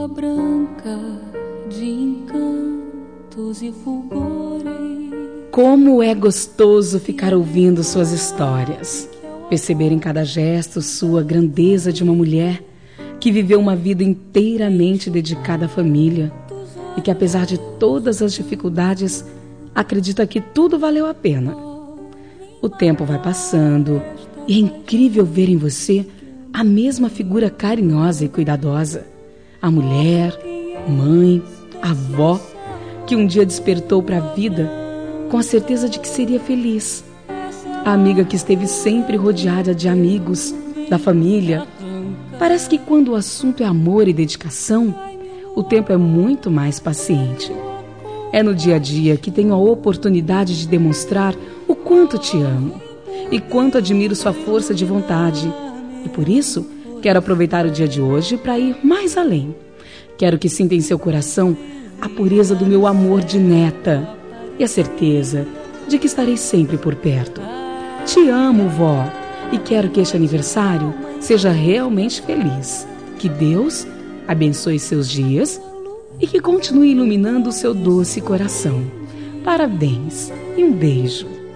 lua branca de encantos e fulgores. Como é gostoso ficar ouvindo suas histórias, perceber em cada gesto sua grandeza de uma mulher que viveu uma vida inteiramente dedicada à família e que, apesar de todas as dificuldades, acredita que tudo valeu a pena. O tempo vai passando e é incrível ver em você a mesma figura carinhosa e cuidadosa, a mulher, mãe, avó, que um dia despertou para a vida com a certeza de que seria feliz. A amiga que esteve sempre rodeada de amigos, da família. Parece que quando o assunto é amor e dedicação, o tempo é muito mais paciente. É no dia a dia que tenho a oportunidade de demonstrar o quanto te amo e quanto admiro sua força de vontade. E por isso, quero aproveitar o dia de hoje para ir mais além. Quero que sinta em seu coração a pureza do meu amor de neta e a certeza de que estarei sempre por perto. Te amo, vó, e quero que este aniversário seja realmente feliz. Que Deus abençoe seus dias e que continue iluminando o seu doce coração. Parabéns e um beijo.